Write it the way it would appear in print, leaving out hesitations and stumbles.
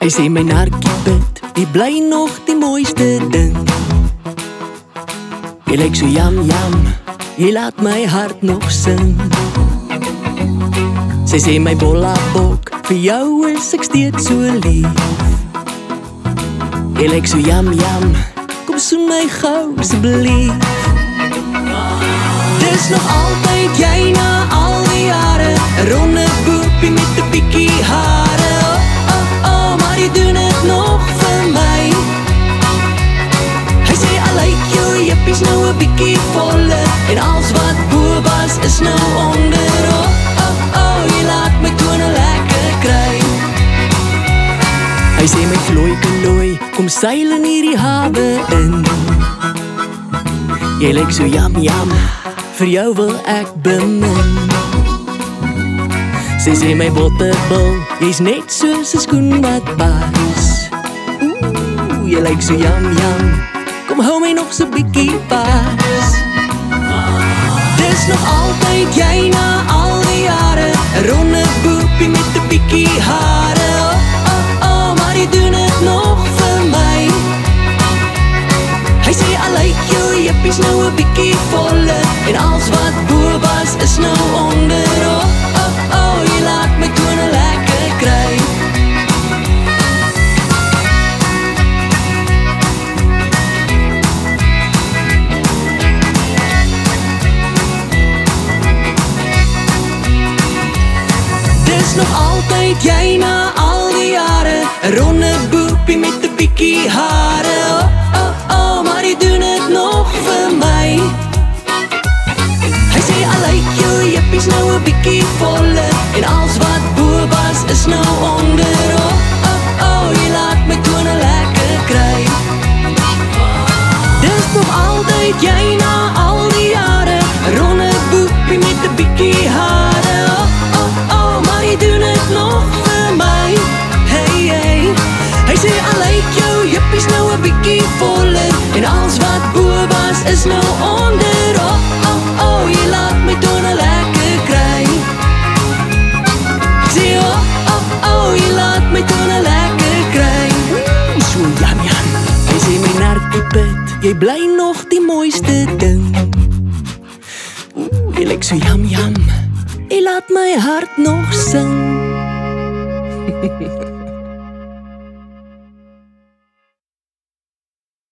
Hy sê my narkiepit, jy bly nog die mooiste ding. Jy lyk so jam jam, jy laat my hart nog sing. Sy sê my bollabok, vir jou is ek steeds so lief. Jy lyk so jam jam, kom soen my gou asseblief. Dis nog altyd jy na al die jare, 'n ronde boepie met 'n bietjie hare. Maar jy doen het nog vir my. Hy sê I like jou jippies nou 'n bietjie voller, en als wat bo was is nou onder. Jy laat my tone lekker kry. Hy sê my vlooi kanooi, kom seil in hierdie hawe in. Jy lyk so jam jam, vir jou wil ek bemin. Sy sê my botterbal, jy's net soos 'n skoen wat pas. Jy lyk so jam jam, kom hou my nog so bietjie pas. Dis nog altyd jy na al die jare, 'n ronde boepie met 'n bietjie hare. Maar jy doen het nog vir my. Hy sê I like jou jippies nou 'n bietjie voller, en als wat bo was is nou onder. Jy laat my tone lekker kry. Dis nog altyd jy na al die jare, 'n ronde boepie met 'n bietjie hare. Maar jy doen het nog vir my. Hy sê I like jou jippies nou 'n bietjie voller, en als wat bo was is nou onder. Jy laat my tone lekker kry. Dis nog altyd jy na al die jare, 'n ronde boepie met 'n bietjie hare. Maar jy doen het nog vir my. Hey. Hy sê I like jou jippies nou 'n bietjie voller, en als wat bo was is nou onder. Jy laat my tone lekker kry. Ek sê jy laat my tone lekker kry. So jam jam. Hy sê my narkiepit, jy bly nog die mooiste ding. Jy lyk so jam jam, jy laat my hart nog sing.